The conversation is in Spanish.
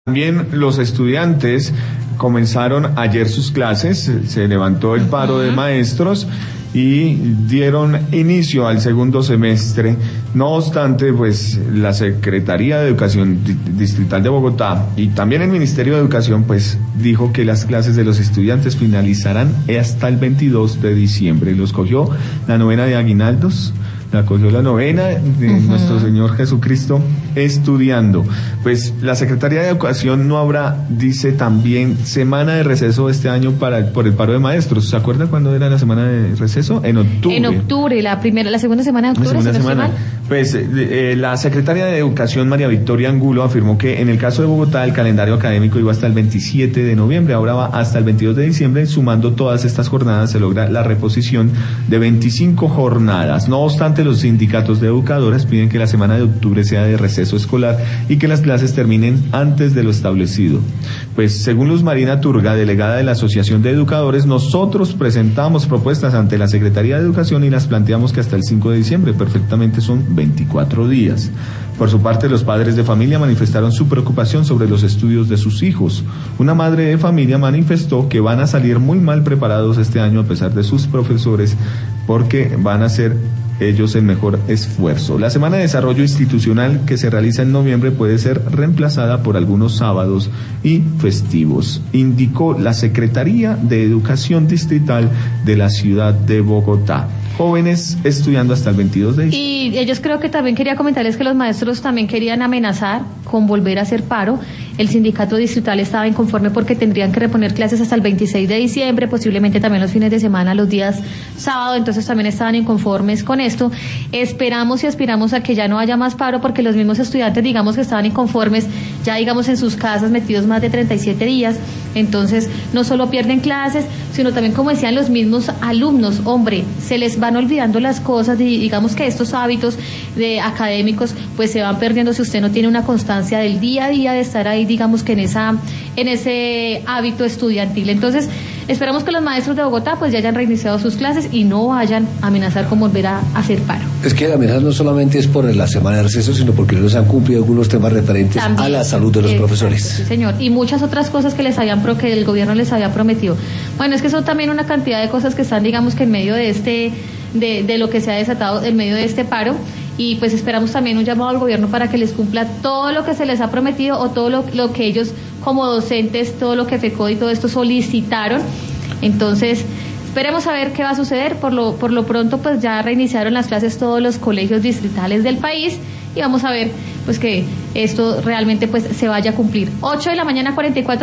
También los estudiantes comenzaron ayer sus clases, se levantó el paro de maestros y dieron inicio al segundo semestre. No obstante, pues la Secretaría de Educación Distrital de Bogotá y también el Ministerio de Educación pues dijo que las clases de los estudiantes finalizarán hasta el 22 de diciembre. Los cogió la novena de aguinaldos, la cogió la novena de nuestro Señor Jesucristo estudiando. Pues la Secretaría de Educación no habrá, dice también, semana de receso este año por el paro de maestros. ¿Se acuerda cuándo era la semana de receso? En octubre. En octubre, la segunda semana de octubre. La segunda semana. Pues la Secretaria de Educación, María Victoria Angulo, afirmó que en el caso de Bogotá el calendario académico iba hasta el 27 de noviembre, ahora va hasta el 22 de diciembre, sumando todas estas jornadas se logra la reposición de 25 jornadas. No obstante, los sindicatos de educadores piden que la semana de octubre sea de receso escolar y que las clases terminen antes de lo establecido. Pues según Luz Marina Turga, delegada de la Asociación de Educadores, nosotros presentamos propuestas ante la Secretaría de Educación y las planteamos que hasta el 5 de diciembre, perfectamente son 24 días. Por su parte, los padres de familia manifestaron su preocupación sobre los estudios de sus hijos. Una madre de familia manifestó que van a salir muy mal preparados este año a pesar de sus profesores porque van a hacer ellos el mejor esfuerzo. La Semana de Desarrollo Institucional que se realiza en noviembre puede ser reemplazada por algunos sábados y festivos, indicó la Secretaría de Educación Distrital de la ciudad de Bogotá. Jóvenes estudiando hasta el 22 de diciembre. Y ellos creo que también quería comentarles que los maestros también querían amenazar con volver a hacer paro. El sindicato distrital estaba inconforme porque tendrían que reponer clases hasta el 26 de diciembre, posiblemente también los fines de semana, los días sábado, entonces también estaban inconformes con esto. Esperamos y aspiramos a que ya no haya más paro porque los mismos estudiantes, digamos que estaban inconformes, ya digamos en sus casas metidos más de 37 días, entonces no solo pierden clases, sino también, como decían los mismos alumnos, hombre, se les van olvidando las cosas y digamos que estos hábitos de académicos pues se van perdiendo si usted no tiene una constancia del día a día de estar ahí, digamos que en ese hábito estudiantil. Entonces esperamos que los maestros de Bogotá pues ya hayan reiniciado sus clases y no vayan a amenazar con volver a hacer paro. Es que la amenaza no solamente es por la semana de receso, sino porque no se han cumplido algunos temas referentes también a la salud de los profesores. Sí, señor, y muchas otras cosas que que el gobierno les había prometido. Bueno, es que son también una cantidad de cosas que están, digamos que en medio de de lo que se ha desatado en medio de este paro, y pues esperamos también un llamado al gobierno para que les cumpla todo lo que se les ha prometido o todo lo que ellos como docentes, todo lo que FECODE y todo esto solicitaron. Entonces esperemos a ver qué va a suceder. Por lo pronto pues ya reiniciaron las clases todos los colegios distritales del país y vamos a ver pues que esto realmente pues se vaya a cumplir. 8 de la mañana 44